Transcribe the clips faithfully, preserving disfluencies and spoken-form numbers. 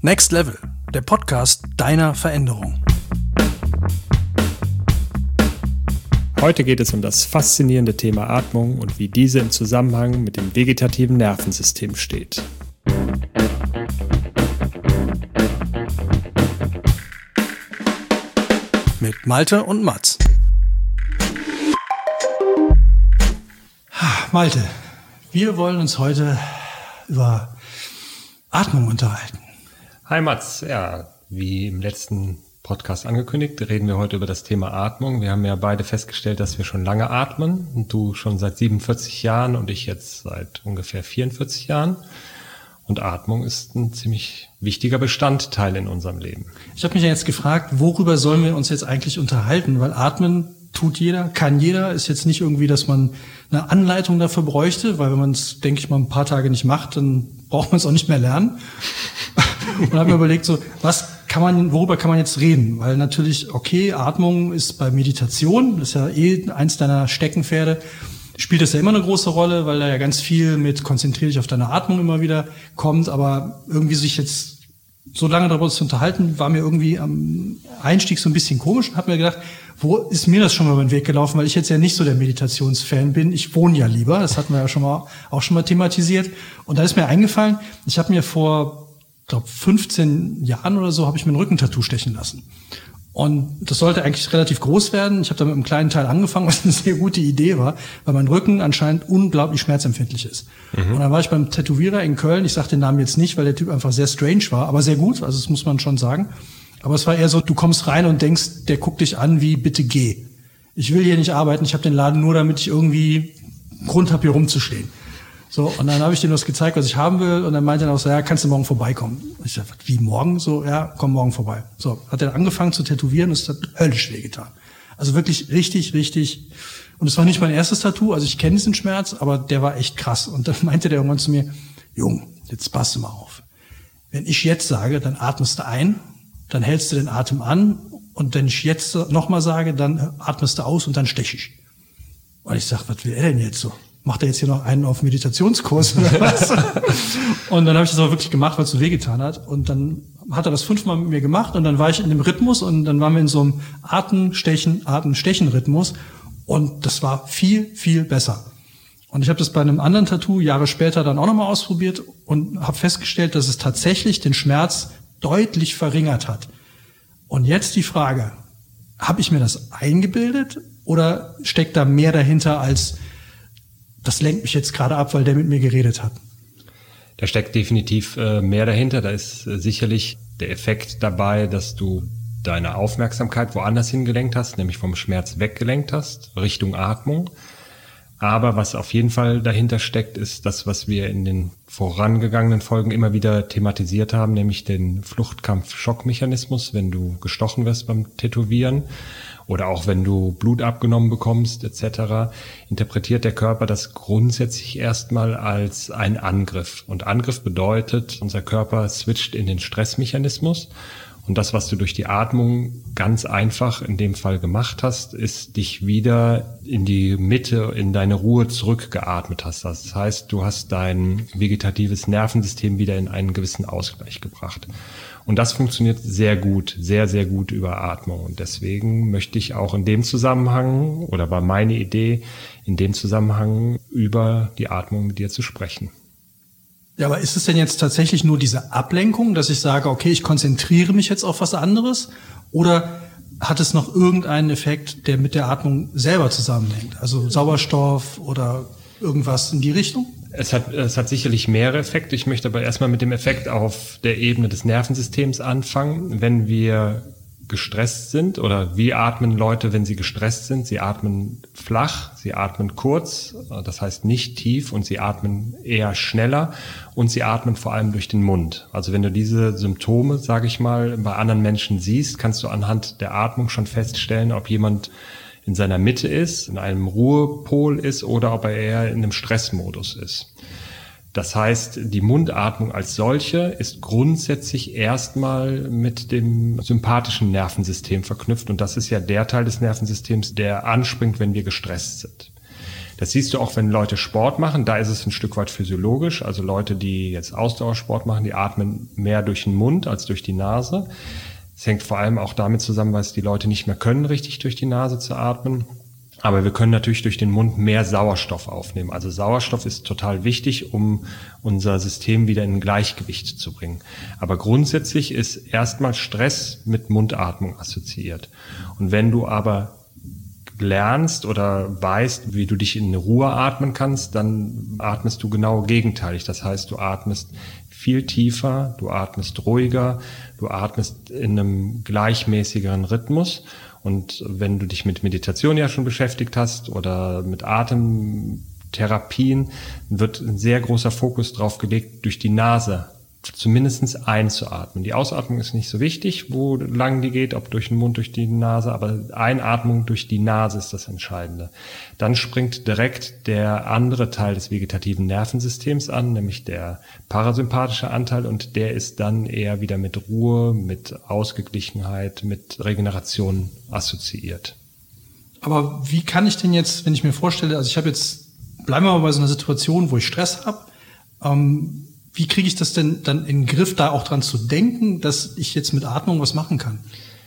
Next Level, der Podcast deiner Veränderung. Heute geht es um das faszinierende Thema Atmung und wie diese im Zusammenhang mit dem vegetativen Nervensystem steht. Mit Malte und Mats. Malte, wir wollen uns heute über Atmung unterhalten. Hi Mats, ja, wie im letzten Podcast angekündigt, reden wir heute über das Thema Atmung. Wir haben ja beide festgestellt, dass wir schon lange atmen. Und du schon seit siebenundvierzig Jahren und ich jetzt seit ungefähr vierundvierzig Jahren. Und Atmung ist ein ziemlich wichtiger Bestandteil in unserem Leben. Ich habe mich ja jetzt gefragt, worüber sollen wir uns jetzt eigentlich unterhalten? Weil Atmen tut jeder, kann jeder. Ist jetzt nicht irgendwie, dass man eine Anleitung dafür bräuchte, weil wenn man es, denke ich mal, ein paar Tage nicht macht, dann braucht man es auch nicht mehr lernen. Und habe mir überlegt, so, was kann man, worüber kann man jetzt reden? Weil natürlich, okay, Atmung ist bei Meditation, das ist ja eh eins deiner Steckenpferde, spielt das ja immer eine große Rolle, weil da ja ganz viel mit konzentrier dich auf deine Atmung immer wieder kommt, aber irgendwie sich jetzt so lange darüber zu unterhalten, war mir irgendwie am Einstieg so ein bisschen komisch und habe mir gedacht, wo ist mir das schon mal über den Weg gelaufen, weil ich jetzt ja nicht so der Meditationsfan bin. Ich wohne ja lieber, das hatten wir ja schon mal auch schon mal thematisiert. Und da ist mir eingefallen, ich habe mir vor, ich glaube, fünfzehn Jahren oder so, habe ich mir ein Rückentattoo stechen lassen. Und das sollte eigentlich relativ groß werden. Ich habe da mit einem kleinen Teil angefangen, was eine sehr gute Idee war, weil mein Rücken anscheinend unglaublich schmerzempfindlich ist. Mhm. Und dann war ich beim Tätowierer in Köln. Ich sage den Namen jetzt nicht, weil der Typ einfach sehr strange war, aber sehr gut, also das muss man schon sagen. Aber es war eher so, du kommst rein und denkst, der guckt dich an wie, bitte geh. Ich will hier nicht arbeiten, ich habe den Laden nur, damit ich irgendwie Grund habe, hier rumzustehen. So, und dann habe ich dem das gezeigt, was ich haben will, und dann meinte er auch so, ja, kannst du morgen vorbeikommen? Ich sag, wie morgen? So, ja, komm morgen vorbei. So, hat er angefangen zu tätowieren, und es hat höllisch wehgetan. Also wirklich richtig, richtig, und es war nicht mein erstes Tattoo, also ich kenne diesen Schmerz, aber der war echt krass. Und dann meinte der irgendwann zu mir, Jung, jetzt pass du mal auf. Wenn ich jetzt sage, dann atmest du ein, dann hältst du den Atem an, und wenn ich jetzt nochmal sage, dann atmest du aus und dann steche ich. Und ich sag, was will er denn jetzt so? Macht er jetzt hier noch einen auf Meditationskurs oder was? Und dann habe ich das auch wirklich gemacht, weil es so wehgetan hat. Und dann hat er das fünfmal mit mir gemacht, und dann war ich in dem Rhythmus, und dann waren wir in so einem Atem-Stechen, Atem-Stechen-Rhythmus, und das war viel, viel besser. Und ich habe das bei einem anderen Tattoo Jahre später dann auch nochmal ausprobiert und habe festgestellt, dass es tatsächlich den Schmerz deutlich verringert hat. Und jetzt die Frage, habe ich mir das eingebildet oder steckt da mehr dahinter als, das lenkt mich jetzt gerade ab, weil der mit mir geredet hat? Da steckt definitiv äh, mehr dahinter. Da ist äh, sicherlich der Effekt dabei, dass du deine Aufmerksamkeit woanders hingelenkt hast, nämlich vom Schmerz weggelenkt hast, Richtung Atmung. Aber was auf jeden Fall dahinter steckt, ist das, was wir in den vorangegangenen Folgen immer wieder thematisiert haben, nämlich den Fluchtkampf-Schockmechanismus, wenn du gestochen wirst beim Tätowieren oder auch wenn du Blut abgenommen bekommst et cetera, interpretiert der Körper das grundsätzlich erstmal als einen Angriff. Und Angriff bedeutet, unser Körper switcht in den Stressmechanismus. Und das, was du durch die Atmung ganz einfach in dem Fall gemacht hast, ist dich wieder in die Mitte, in deine Ruhe zurückgeatmet hast. Das heißt, du hast dein vegetatives Nervensystem wieder in einen gewissen Ausgleich gebracht. Und das funktioniert sehr gut, sehr, sehr gut über Atmung. Und deswegen möchte ich auch in dem Zusammenhang, oder war meine Idee, in dem Zusammenhang über die Atmung mit dir zu sprechen. Ja, aber ist es denn jetzt tatsächlich nur diese Ablenkung, dass ich sage, okay, ich konzentriere mich jetzt auf was anderes? Oder hat es noch irgendeinen Effekt, der mit der Atmung selber zusammenhängt? Also Sauerstoff oder irgendwas in die Richtung? Es hat, es hat sicherlich mehrere Effekte. Ich möchte aber erstmal mit dem Effekt auf der Ebene des Nervensystems anfangen. Wenn wir gestresst sind, oder wie atmen Leute, wenn sie gestresst sind? Sie atmen flach, sie atmen kurz, das heißt nicht tief, und sie atmen eher schneller, und sie atmen vor allem durch den Mund. Also wenn du diese Symptome, sage ich mal, bei anderen Menschen siehst, kannst du anhand der Atmung schon feststellen, ob jemand in seiner Mitte ist, in einem Ruhepol ist, oder ob er eher in einem Stressmodus ist. Das heißt, die Mundatmung als solche ist grundsätzlich erstmal mit dem sympathischen Nervensystem verknüpft. Und das ist ja der Teil des Nervensystems, der anspringt, wenn wir gestresst sind. Das siehst du auch, wenn Leute Sport machen. Da ist es ein Stück weit physiologisch. Also Leute, die jetzt Ausdauersport machen, die atmen mehr durch den Mund als durch die Nase. Es hängt vor allem auch damit zusammen, weil es die Leute nicht mehr können, richtig durch die Nase zu atmen. Aber wir können natürlich durch den Mund mehr Sauerstoff aufnehmen. Also Sauerstoff ist total wichtig, um unser System wieder in ein Gleichgewicht zu bringen. Aber grundsätzlich ist erstmal Stress mit Mundatmung assoziiert. Und wenn du aber lernst oder weißt, wie du dich in Ruhe atmen kannst, dann atmest du genau gegenteilig. Das heißt, du atmest viel tiefer, du atmest ruhiger, du atmest in einem gleichmäßigeren Rhythmus. Und wenn du dich mit Meditation ja schon beschäftigt hast oder mit Atemtherapien, wird ein sehr großer Fokus drauf gelegt, durch die Nase zumindest einzuatmen. Die Ausatmung ist nicht so wichtig, wo lang die geht, ob durch den Mund, durch die Nase, aber Einatmung durch die Nase ist das Entscheidende. Dann springt direkt der andere Teil des vegetativen Nervensystems an, nämlich der parasympathische Anteil, und der ist dann eher wieder mit Ruhe, mit Ausgeglichenheit, mit Regeneration assoziiert. Aber wie kann ich denn jetzt, wenn ich mir vorstelle, also ich habe jetzt, bleiben wir mal bei so einer Situation, wo ich Stress habe, ähm, wie kriege ich das denn dann in den Griff, da auch dran zu denken, dass ich jetzt mit Atmung was machen kann?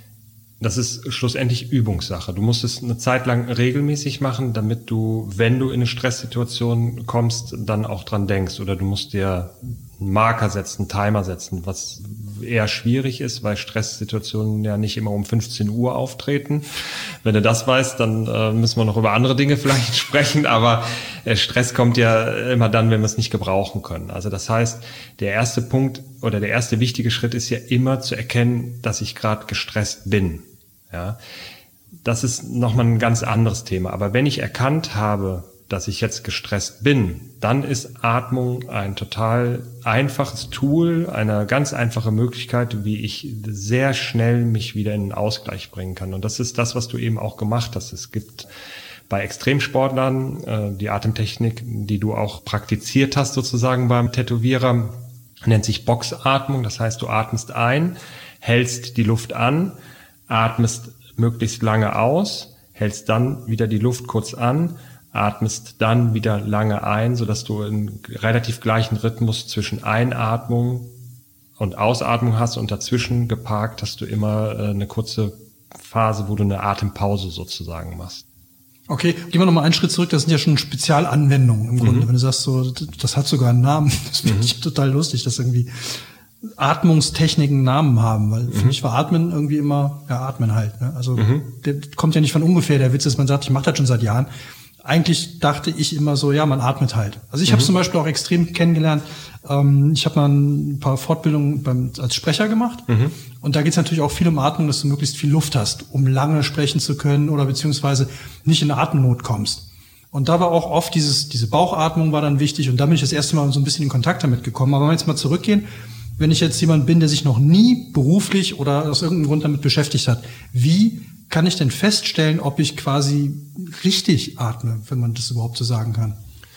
Das ist schlussendlich Übungssache. Du musst es eine Zeit lang regelmäßig machen, damit du, wenn du in eine Stresssituation kommst, dann auch dran denkst. Oder du musst dir einen Marker setzen, einen Timer setzen, was eher schwierig ist, weil Stresssituationen ja nicht immer um fünfzehn Uhr auftreten. Wenn du das weißt, dann äh, müssen wir noch über andere Dinge vielleicht sprechen, aber äh, Stress kommt ja immer dann, wenn wir es nicht gebrauchen können. Also das heißt, der erste Punkt oder der erste wichtige Schritt ist ja immer zu erkennen, dass ich gerade gestresst bin. Ja, das ist nochmal ein ganz anderes Thema. Aber wenn ich erkannt habe, dass ich jetzt gestresst bin, dann ist Atmung ein total einfaches Tool, eine ganz einfache Möglichkeit, wie ich sehr schnell mich wieder in den Ausgleich bringen kann. Und das ist das, was du eben auch gemacht hast. Es gibt bei Extremsportlern äh, die Atemtechnik, die du auch praktiziert hast sozusagen beim Tätowierer, nennt sich Boxatmung. Das heißt, du atmest ein, hältst die Luft an, atmest möglichst lange aus, hältst dann wieder die Luft kurz an, atmest dann wieder lange ein, sodass du einen relativ gleichen Rhythmus zwischen Einatmung und Ausatmung hast, und dazwischen geparkt hast du immer eine kurze Phase, wo du eine Atempause sozusagen machst. Okay, gehen wir nochmal einen Schritt zurück. Das sind ja schon Spezialanwendungen im Grunde. Mhm. Wenn du sagst, so, das hat sogar einen Namen. Das finde ich mhm. total lustig, dass irgendwie Atmungstechniken Namen haben, weil für mhm. mich war Atmen irgendwie immer, ja, Atmen halt. Ne? Also mhm. der kommt ja nicht von ungefähr. Der Witz ist, man sagt, ich mache das schon seit Jahren. Eigentlich dachte ich immer so, ja, man atmet halt. Also ich mhm. habe zum Beispiel auch extrem kennengelernt. Ähm, ich habe mal ein paar Fortbildungen beim, als Sprecher gemacht. Mhm. Und da geht es natürlich auch viel um Atmung, dass du möglichst viel Luft hast, um lange sprechen zu können oder beziehungsweise nicht in Atemnot kommst. Und da war auch oft dieses, diese Bauchatmung war dann wichtig. Und da bin ich das erste Mal so ein bisschen in Kontakt damit gekommen. Aber wenn wir jetzt mal zurückgehen, wenn ich jetzt jemand bin, der sich noch nie beruflich oder aus irgendeinem Grund damit beschäftigt hat, wie kann ich denn feststellen, ob ich quasi richtig atme, wenn man das überhaupt so sagen kann?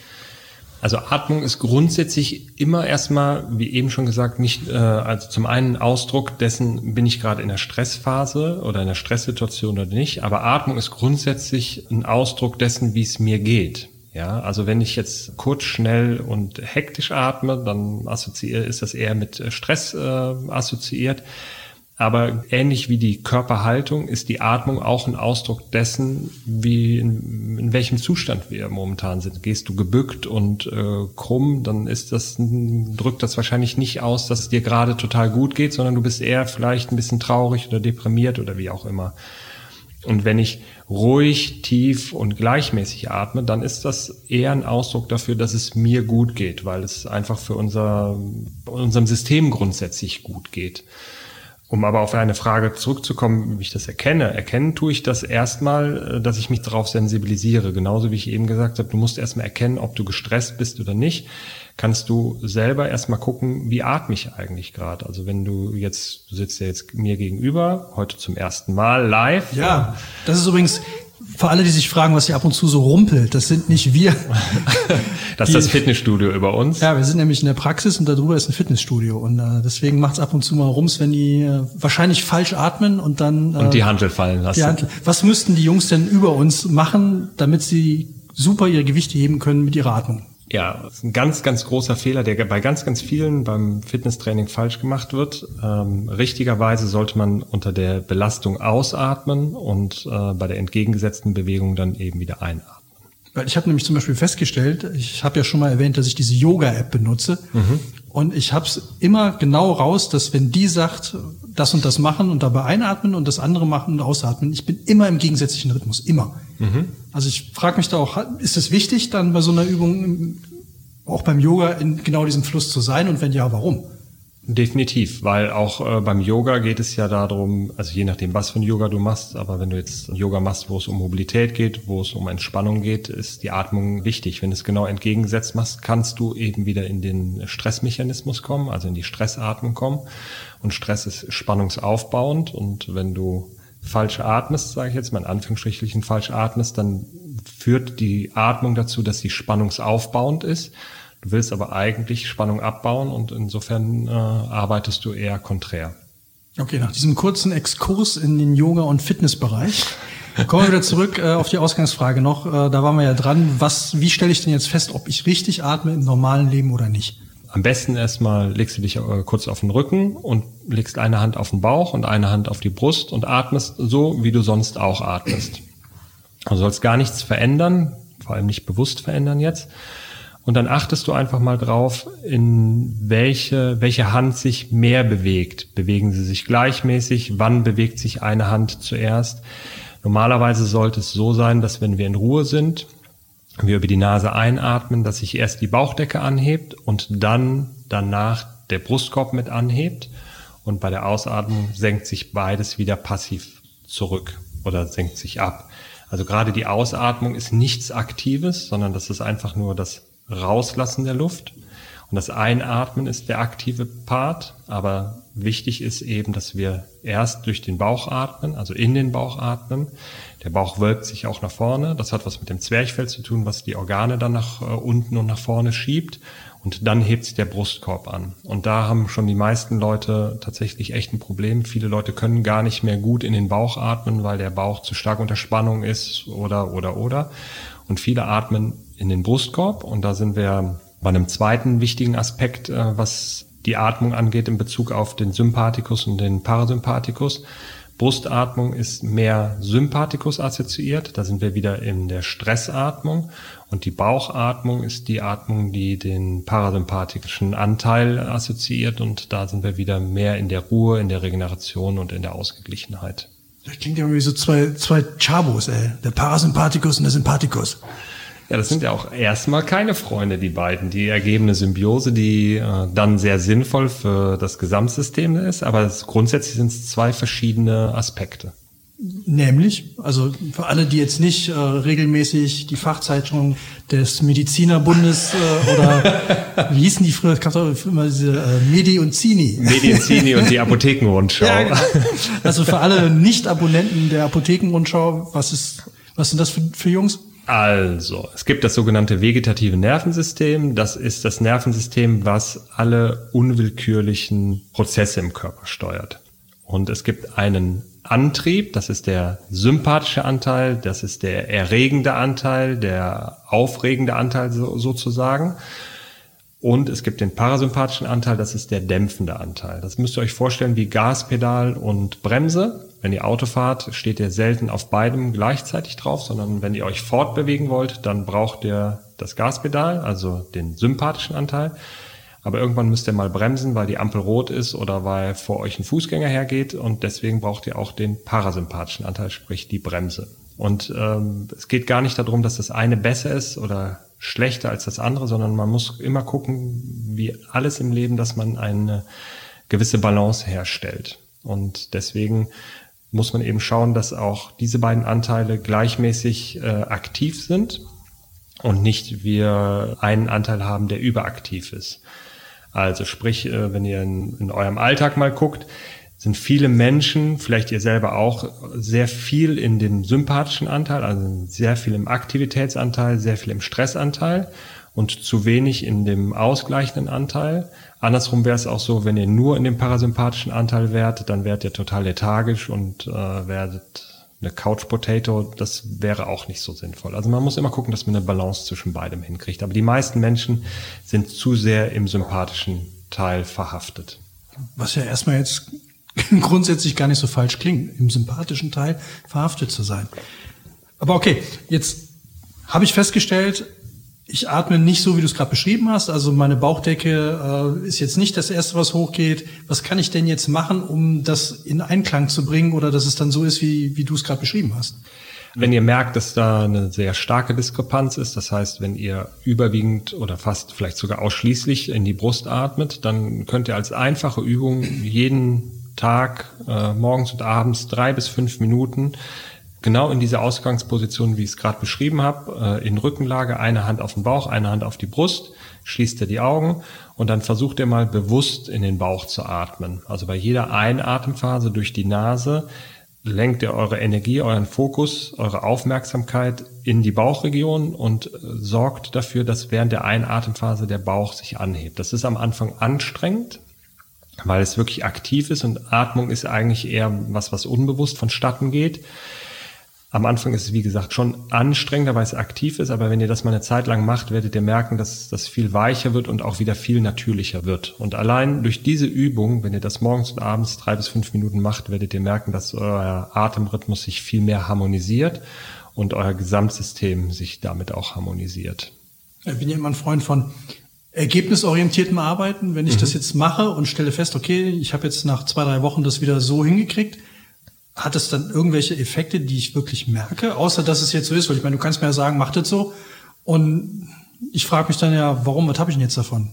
Also Atmung ist grundsätzlich immer erstmal, wie eben schon gesagt, nicht äh, also zum einen Ausdruck dessen, bin ich gerade in der Stressphase oder in der Stresssituation oder nicht, aber Atmung ist grundsätzlich ein Ausdruck dessen, wie es mir geht. Ja, also wenn ich jetzt kurz, schnell und hektisch atme, dann assoziiere, ist das eher mit Stress äh, assoziiert. Aber ähnlich wie die Körperhaltung ist die Atmung auch ein Ausdruck dessen, wie in, in welchem Zustand wir momentan sind. Gehst du gebückt und äh, krumm, dann ist das drückt das wahrscheinlich nicht aus, dass es dir gerade total gut geht, sondern du bist eher vielleicht ein bisschen traurig oder deprimiert oder wie auch immer. Und wenn ich ruhig, tief und gleichmäßig atme, dann ist das eher ein Ausdruck dafür, dass es mir gut geht, weil es einfach für unser unserem System grundsätzlich gut geht. Um aber auf eine Frage zurückzukommen, wie ich das erkenne. Erkennen tue ich das erstmal, dass ich mich darauf sensibilisiere. Genauso wie ich eben gesagt habe, du musst erstmal erkennen, ob du gestresst bist oder nicht. Kannst du selber erstmal gucken, wie atme ich eigentlich gerade. Also wenn du jetzt, du sitzt ja jetzt mir gegenüber, heute zum ersten Mal live. Ja, das ist übrigens... Für alle, die sich fragen, was hier ab und zu so rumpelt, das sind nicht wir. Das ist die, das Fitnessstudio über uns. Ja, wir sind nämlich in der Praxis und darüber ist ein Fitnessstudio. Und äh, deswegen macht es ab und zu mal Rums, wenn die äh, wahrscheinlich falsch atmen und dann... Äh, und die Handel fallen lassen. Die Handel. Was müssten die Jungs denn über uns machen, damit sie super ihre Gewichte heben können mit ihrer Atmung. Ja, das ist ein ganz, ganz großer Fehler, der bei ganz, ganz vielen beim Fitnesstraining falsch gemacht wird. Ähm, richtigerweise sollte man unter der Belastung ausatmen und äh, bei der entgegengesetzten Bewegung dann eben wieder einatmen. Weil ich habe nämlich zum Beispiel festgestellt, ich habe ja schon mal erwähnt, dass ich diese Yoga-App benutze. Mhm. Und ich habe es immer genau raus, dass wenn die sagt, das und das machen und dabei einatmen und das andere machen und ausatmen, ich bin immer im gegensätzlichen Rhythmus, immer. Mhm. Also ich frage mich da auch, ist es wichtig, dann bei so einer Übung, auch beim Yoga, in genau diesem Fluss zu sein? Und wenn ja, warum? Definitiv, weil auch äh, beim Yoga geht es ja darum, also je nachdem, was für ein Yoga du machst, aber wenn du jetzt Yoga machst, wo es um Mobilität geht, wo es um Entspannung geht, ist die Atmung wichtig. Wenn du es genau entgegengesetzt machst, kannst du eben wieder in den Stressmechanismus kommen, also in die Stressatmung kommen. Und Stress ist spannungsaufbauend, und wenn du falsch atmest, sage ich jetzt mal in Anführungsstrichen falsch atmest, dann führt die Atmung dazu, dass sie spannungsaufbauend ist. Du willst aber eigentlich Spannung abbauen, und insofern äh, arbeitest du eher konträr. Okay, nach diesem kurzen Exkurs in den Yoga- und Fitnessbereich kommen wir wieder zurück äh, auf die Ausgangsfrage noch. Äh, da waren wir ja dran. Was, wie stelle ich denn jetzt fest, ob ich richtig atme im normalen Leben oder nicht? Am besten erstmal legst du dich äh, kurz auf den Rücken und legst eine Hand auf den Bauch und eine Hand auf die Brust und atmest so, wie du sonst auch atmest. Du sollst gar nichts verändern, vor allem nicht bewusst verändern jetzt. Und dann achtest du einfach mal drauf, in welche, welche Hand sich mehr bewegt. Bewegen sie sich gleichmäßig? Wann bewegt sich eine Hand zuerst? Normalerweise sollte es so sein, dass wenn wir in Ruhe sind, wir über die Nase einatmen, dass sich erst die Bauchdecke anhebt und dann danach der Brustkorb mit anhebt. Und bei der Ausatmung senkt sich beides wieder passiv zurück oder senkt sich ab. Also gerade die Ausatmung ist nichts Aktives, sondern das ist einfach nur das Rauslassen der Luft, und das Einatmen ist der aktive Part, aber wichtig ist eben, dass wir erst durch den Bauch atmen, also in den Bauch atmen. Der Bauch wölbt sich auch nach vorne, das hat was mit dem Zwerchfell zu tun, was die Organe dann nach äh, unten und nach vorne schiebt, und dann hebt sich der Brustkorb an. Und da haben schon die meisten Leute tatsächlich echt ein Problem. Viele Leute können gar nicht mehr gut in den Bauch atmen, weil der Bauch zu stark unter Spannung ist oder, oder, oder. Und viele atmen in den Brustkorb, und da sind wir bei einem zweiten wichtigen Aspekt, äh, was die Atmung angeht in Bezug auf den Sympathikus und den Parasympathikus. Brustatmung ist mehr Sympathikus assoziiert, da sind wir wieder in der Stressatmung, und die Bauchatmung ist die Atmung, die den parasympathischen Anteil assoziiert, und da sind wir wieder mehr in der Ruhe, in der Regeneration und in der Ausgeglichenheit. Das klingt ja wie so zwei, zwei Chabos, ey. Der Parasympathikus und der Sympathikus. Ja, das sind ja auch erstmal keine Freunde, die beiden. Die ergebene Symbiose, die äh, dann sehr sinnvoll für das Gesamtsystem ist, aber es, grundsätzlich sind es zwei verschiedene Aspekte. Nämlich, also für alle, die jetzt nicht äh, regelmäßig die Fachzeitung des Medizinerbundes äh, oder wie hießen die früher, es gab doch immer diese äh, Medi und Zini. Medi und Zini und die Apothekenrundschau. Ja, genau. Also für alle Nicht-Abonnenten der Apothekenrundschau, was ist, was sind das für, für Jungs? Also, es gibt das sogenannte vegetative Nervensystem. Das ist das Nervensystem, was alle unwillkürlichen Prozesse im Körper steuert. Und es gibt einen Antrieb, das ist der sympathische Anteil, das ist der erregende Anteil, der aufregende Anteil so, sozusagen. Und es gibt den parasympathischen Anteil, das ist der dämpfende Anteil. Das müsst ihr euch vorstellen wie Gaspedal und Bremse. Wenn ihr Auto fahrt, steht ihr selten auf beidem gleichzeitig drauf, sondern wenn ihr euch fortbewegen wollt, dann braucht ihr das Gaspedal, also den sympathischen Anteil. Aber irgendwann müsst ihr mal bremsen, weil die Ampel rot ist oder weil vor euch ein Fußgänger hergeht, und deswegen braucht ihr auch den parasympathischen Anteil, sprich die Bremse. Und ähm, es geht gar nicht darum, dass das eine besser ist oder schlechter als das andere, sondern man muss immer gucken, wie alles im Leben, dass man eine gewisse Balance herstellt. Und deswegen muss man eben schauen, dass auch diese beiden Anteile gleichmäßig äh, aktiv sind und nicht wir einen Anteil haben, der überaktiv ist. Also sprich, äh, wenn ihr in, in eurem Alltag mal guckt, sind viele Menschen, vielleicht ihr selber auch, sehr viel in dem sympathischen Anteil, also sehr viel im Aktivitätsanteil, sehr viel im Stressanteil und zu wenig in dem ausgleichenden Anteil. Andersrum wäre es auch so, wenn ihr nur in dem parasympathischen Anteil wärt, dann wärt ihr total lethargisch und äh, werdet eine Couch Potato, das wäre auch nicht so sinnvoll. Also man muss immer gucken, dass man eine Balance zwischen beidem hinkriegt. Aber die meisten Menschen sind zu sehr im sympathischen Teil verhaftet. Was ja erstmal jetzt grundsätzlich gar nicht so falsch klingt, im sympathischen Teil verhaftet zu sein. Aber okay, jetzt habe ich festgestellt, ich atme nicht so, wie du es gerade beschrieben hast. Also meine Bauchdecke äh, ist jetzt nicht das Erste, was hochgeht. Was kann ich denn jetzt machen, um das in Einklang zu bringen oder dass es dann so ist, wie, wie du es gerade beschrieben hast? Wenn ihr merkt, dass da eine sehr starke Diskrepanz ist, das heißt, wenn ihr überwiegend oder fast vielleicht sogar ausschließlich in die Brust atmet, dann könnt ihr als einfache Übung jeden Tag, äh, morgens und abends, drei bis fünf Minuten genau in diese Ausgangsposition, wie ich es gerade beschrieben habe, in Rückenlage, eine Hand auf den Bauch, eine Hand auf die Brust, schließt ihr die Augen und dann versucht ihr mal bewusst in den Bauch zu atmen. Also bei jeder Einatemphase durch die Nase lenkt ihr eure Energie, euren Fokus, eure Aufmerksamkeit in die Bauchregion und sorgt dafür, dass während der Einatemphase der Bauch sich anhebt. Das ist am Anfang anstrengend, weil es wirklich aktiv ist und Atmung ist eigentlich eher was, was unbewusst vonstatten geht. Am Anfang ist es, wie gesagt, schon anstrengender, weil es aktiv ist, aber wenn ihr das mal eine Zeit lang macht, werdet ihr merken, dass das viel weicher wird und auch wieder viel natürlicher wird. Und allein durch diese Übung, wenn ihr das morgens und abends drei bis fünf Minuten macht, werdet ihr merken, dass euer Atemrhythmus sich viel mehr harmonisiert und euer Gesamtsystem sich damit auch harmonisiert. Ich bin ja immer ein Freund von ergebnisorientiertem Arbeiten. Wenn ich mhm. das jetzt mache und stelle fest, okay, ich habe jetzt nach zwei, drei Wochen das wieder so hingekriegt, hat es dann irgendwelche Effekte, die ich wirklich merke, außer dass es jetzt so ist? Weil ich meine, du kannst mir ja sagen, mach das so. Und ich frage mich dann ja, warum, was habe ich denn jetzt davon?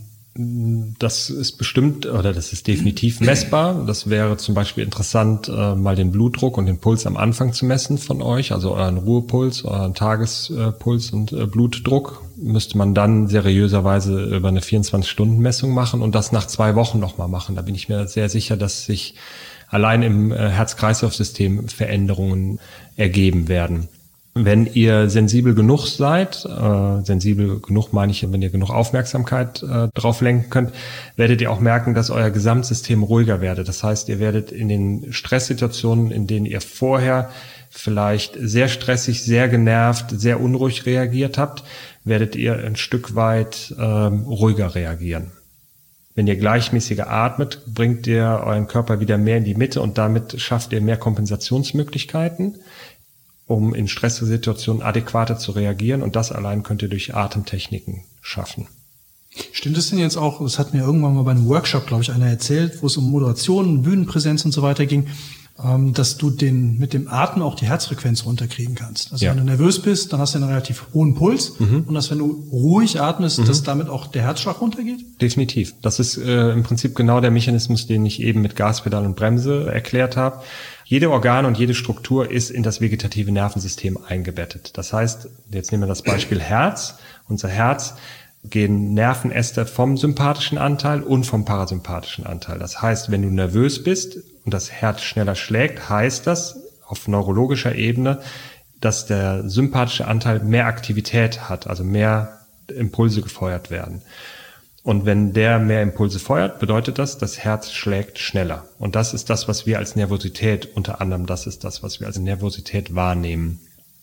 Das ist bestimmt, oder das ist definitiv messbar. Das wäre zum Beispiel interessant, mal den Blutdruck und den Puls am Anfang zu messen von euch, also euren Ruhepuls, euren Tagespuls und Blutdruck. Müsste man dann seriöserweise über eine vierundzwanzig-Stunden-Messung machen und das nach zwei Wochen nochmal machen. Da bin ich mir sehr sicher, dass sich allein im Herz-Kreislauf-System Veränderungen ergeben werden. Wenn ihr sensibel genug seid, äh, sensibel genug meine ich, wenn ihr genug Aufmerksamkeit äh, drauf lenken könnt, werdet ihr auch merken, dass euer Gesamtsystem ruhiger werdet. Das heißt, ihr werdet in den Stresssituationen, in denen ihr vorher vielleicht sehr stressig, sehr genervt, sehr unruhig reagiert habt, werdet ihr ein Stück weit äh, ruhiger reagieren. Wenn ihr gleichmäßiger atmet, bringt ihr euren Körper wieder mehr in die Mitte und damit schafft ihr mehr Kompensationsmöglichkeiten, um in Stresssituationen adäquater zu reagieren. Und das allein könnt ihr durch Atemtechniken schaffen. Stimmt es denn jetzt auch, das hat mir irgendwann mal bei einem Workshop, glaube ich, einer erzählt, wo es um Moderation, Bühnenpräsenz und so weiter ging, dass du den mit dem Atmen auch die Herzfrequenz runterkriegen kannst. Also ja. Wenn du nervös bist, dann hast du einen relativ hohen Puls mhm. und dass wenn du ruhig atmest, mhm. dass damit auch der Herzschlag runtergeht? Definitiv. Das ist äh, im Prinzip genau der Mechanismus, den ich eben mit Gaspedal und Bremse erklärt habe. Jede Organ und jede Struktur ist in das vegetative Nervensystem eingebettet. Das heißt, jetzt nehmen wir das Beispiel Herz. Unser Herz gehen Nervenäste vom sympathischen Anteil und vom parasympathischen Anteil. Das heißt, wenn du nervös bist und das Herz schneller schlägt, heißt das auf neurologischer Ebene, dass der sympathische Anteil mehr Aktivität hat, also mehr Impulse gefeuert werden. Und wenn der mehr Impulse feuert, bedeutet das, das Herz schlägt schneller. Und das ist das, was wir als Nervosität, unter anderem das ist das, was wir als Nervosität wahrnehmen.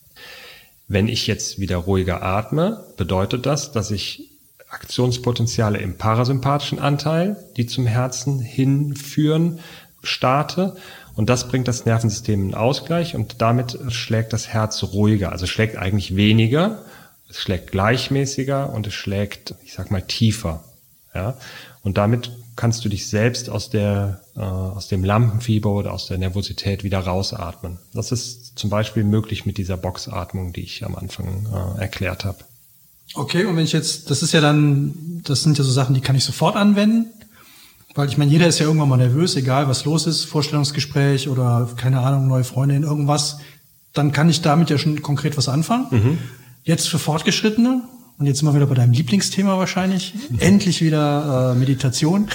Wenn ich jetzt wieder ruhiger atme, bedeutet das, dass ich Aktionspotenziale im parasympathischen Anteil, die zum Herzen hinführen, starte. Und das bringt das Nervensystem in Ausgleich und damit schlägt das Herz ruhiger. Also schlägt eigentlich weniger, es schlägt gleichmäßiger und es schlägt, ich sag mal, tiefer. Ja? Und damit kannst du dich selbst aus der äh, aus dem Lampenfieber oder aus der Nervosität wieder rausatmen. Das ist zum Beispiel möglich mit dieser Boxatmung, die ich am Anfang äh, erklärt habe. Okay, und wenn ich jetzt, das ist ja dann, das sind ja so Sachen, die kann ich sofort anwenden, weil ich meine, jeder ist ja irgendwann mal nervös, egal was los ist, Vorstellungsgespräch oder keine Ahnung, neue Freundin, irgendwas, dann kann ich damit ja schon konkret was anfangen. Mhm. Jetzt für Fortgeschrittene, und jetzt sind wir wieder bei deinem Lieblingsthema wahrscheinlich, mhm. endlich wieder äh, Meditation.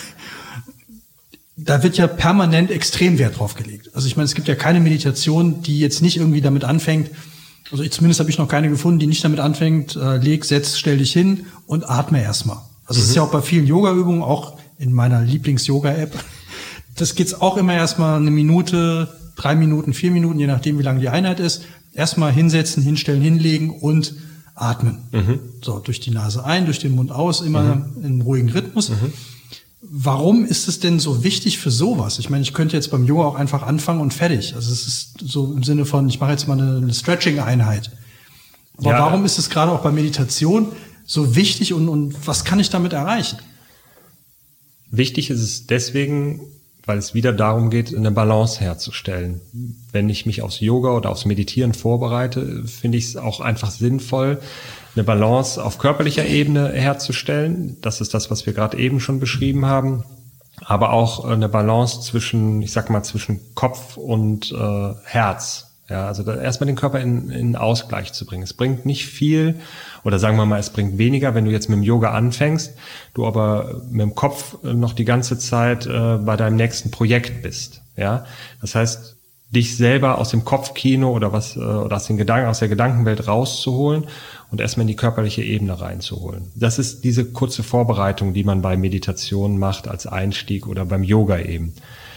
Da wird ja permanent extrem Wert drauf gelegt. Also ich meine, es gibt ja keine Meditation, die jetzt nicht irgendwie damit anfängt, also ich, zumindest habe ich noch keine gefunden, die nicht damit anfängt, äh, leg, setz, stell dich hin und atme erstmal. Also es mhm. ist ja auch bei vielen Yoga-Übungen, auch in meiner Lieblings-Yoga-App, das geht's auch immer erstmal eine Minute drei Minuten, vier Minuten, je nachdem, wie lang die Einheit ist, erstmal hinsetzen, hinstellen, hinlegen und atmen. Mhm. So, durch die Nase ein, durch den Mund aus, immer mhm. in einem ruhigen Rhythmus. Mhm. Warum ist es denn so wichtig für sowas? Ich meine, ich könnte jetzt beim Yoga auch einfach anfangen und fertig. Also es ist so im Sinne von, ich mache jetzt mal eine, eine Stretching-Einheit. Aber ja. warum ist es gerade auch bei Meditation so wichtig und, und was kann ich damit erreichen? Wichtig ist es deswegen, weil es wieder darum geht, eine Balance herzustellen. Wenn ich mich aufs Yoga oder aufs Meditieren vorbereite, finde ich es auch einfach sinnvoll, eine Balance auf körperlicher Ebene herzustellen. Das ist das, was wir gerade eben schon beschrieben haben. Aber auch eine Balance zwischen, ich sag mal, zwischen Kopf und äh, Herz. Ja, also da erstmal den Körper in, in Ausgleich zu bringen. Es bringt nicht viel, oder sagen wir mal, es bringt weniger, wenn du jetzt mit dem Yoga anfängst, du aber mit dem Kopf noch die ganze Zeit äh, bei deinem nächsten Projekt bist. Ja, das heißt, dich selber aus dem Kopfkino oder was äh, oder aus den Gedanken, aus der Gedankenwelt rauszuholen und erstmal in die körperliche Ebene reinzuholen. Das ist diese kurze Vorbereitung, die man bei Meditation macht als Einstieg oder beim Yoga eben.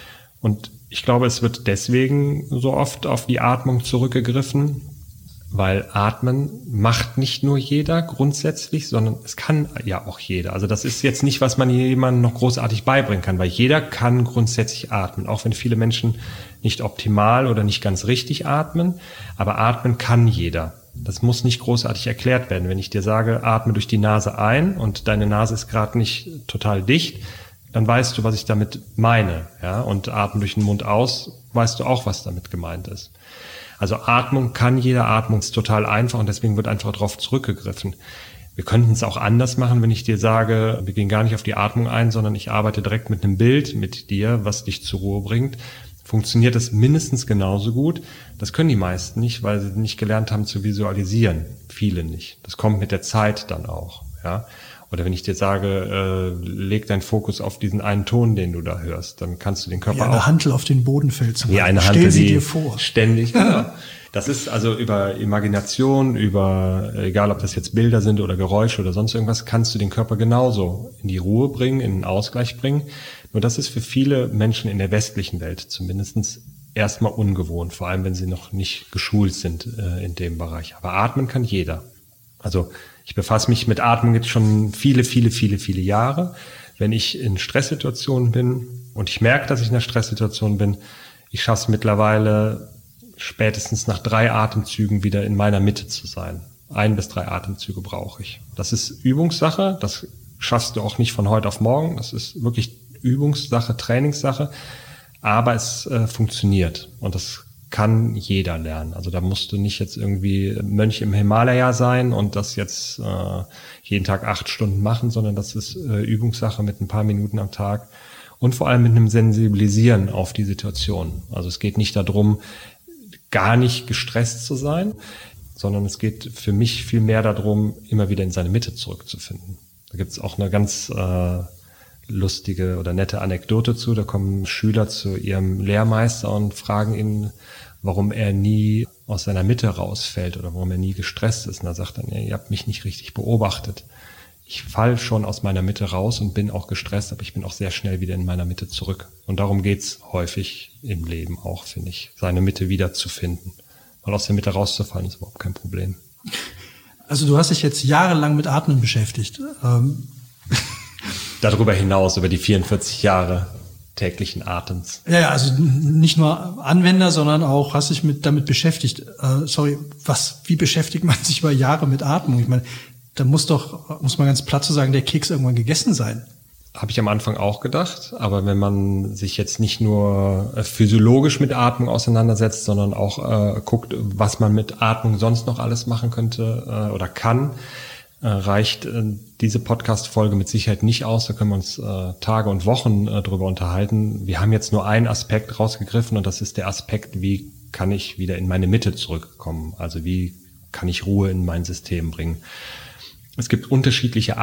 Und ich glaube, es wird deswegen so oft auf die Atmung zurückgegriffen, weil Atmen macht nicht nur jeder grundsätzlich, sondern es kann ja auch jeder. Also das ist jetzt nicht, was man jemandem noch großartig beibringen kann, weil jeder kann grundsätzlich atmen, auch wenn viele Menschen nicht optimal oder nicht ganz richtig atmen, aber atmen kann jeder. Das muss nicht großartig erklärt werden. Wenn ich dir sage, atme durch die Nase ein und deine Nase ist gerade nicht total dicht, dann weißt du, was ich damit meine, ja, und atmen durch den Mund aus, weißt du auch, was damit gemeint ist. Also Atmung kann jeder, Atmung ist total einfach und deswegen wird einfach darauf zurückgegriffen. Wir könnten es auch anders machen, wenn ich dir sage, wir gehen gar nicht auf die Atmung ein, sondern ich arbeite direkt mit einem Bild mit dir, was dich zur Ruhe bringt. Funktioniert das mindestens genauso gut. Das können die meisten nicht, weil sie nicht gelernt haben zu visualisieren. Viele nicht. Das kommt mit der Zeit dann auch, ja. Oder wenn ich dir sage, äh, leg deinen Fokus auf diesen einen Ton, den du da hörst, dann kannst du den Körper auch... Wie eine auch, Hantel auf den Boden fällt. Wie eine Stell Hantel, sie dir vor. Ständig, genau. Das ist also über Imagination, über, egal ob das jetzt Bilder sind oder Geräusche oder sonst irgendwas, kannst du den Körper genauso in die Ruhe bringen, in den Ausgleich bringen. Nur das ist für viele Menschen in der westlichen Welt zumindest erstmal ungewohnt, vor allem wenn sie noch nicht geschult sind äh, in dem Bereich. Aber atmen kann jeder. Also ich befasse mich mit Atmung jetzt schon viele, viele, viele, viele Jahre. Wenn ich in Stresssituationen bin und ich merke, dass ich in einer Stresssituation bin, ich schaffe es mittlerweile spätestens nach drei Atemzügen wieder in meiner Mitte zu sein. Ein bis drei Atemzüge brauche ich. Das ist Übungssache, das schaffst du auch nicht von heute auf morgen. Das ist wirklich Übungssache, Trainingssache, aber es äh, funktioniert und das kann jeder lernen. Also da musst du nicht jetzt irgendwie Mönch im Himalaya sein und das jetzt äh, jeden Tag acht Stunden machen, sondern das ist äh, Übungssache mit ein paar Minuten am Tag und vor allem mit einem Sensibilisieren auf die Situation. Also es geht nicht darum, gar nicht gestresst zu sein, sondern es geht für mich viel mehr darum, immer wieder in seine Mitte zurückzufinden. Da gibt es auch eine ganz äh, lustige oder nette Anekdote zu. Da kommen Schüler zu ihrem Lehrmeister und fragen ihn, warum er nie aus seiner Mitte rausfällt oder warum er nie gestresst ist. Und da sagt er, nee, ihr habt mich nicht richtig beobachtet. Ich falle schon aus meiner Mitte raus und bin auch gestresst, aber ich bin auch sehr schnell wieder in meiner Mitte zurück. Und darum geht's häufig im Leben auch, finde ich, seine Mitte wiederzufinden. Weil aus der Mitte rauszufallen ist überhaupt kein Problem. Also du hast dich jetzt jahrelang mit Atmen beschäftigt. Ähm Darüber hinaus, über die vierundvierzig Jahre täglichen Atems. Ja, ja, also nicht nur Anwender, sondern auch hast dich mit damit beschäftigt. Äh, sorry, was? Wie beschäftigt man sich über Jahre mit Atmung? Ich meine, da muss doch, muss man ganz platt zu sagen, der Keks irgendwann gegessen sein. Habe ich am Anfang auch gedacht, aber wenn man sich jetzt nicht nur physiologisch mit Atmung auseinandersetzt, sondern auch äh, guckt, was man mit Atmung sonst noch alles machen könnte äh, oder kann, äh, reicht äh, diese Podcast-Folge mit Sicherheit nicht aus. Da können wir uns äh, Tage und Wochen äh, drüber unterhalten. Wir haben jetzt nur einen Aspekt rausgegriffen und das ist der Aspekt, wie kann ich wieder in meine Mitte zurückkommen? Also wie kann ich Ruhe in mein System bringen? Es gibt unterschiedliche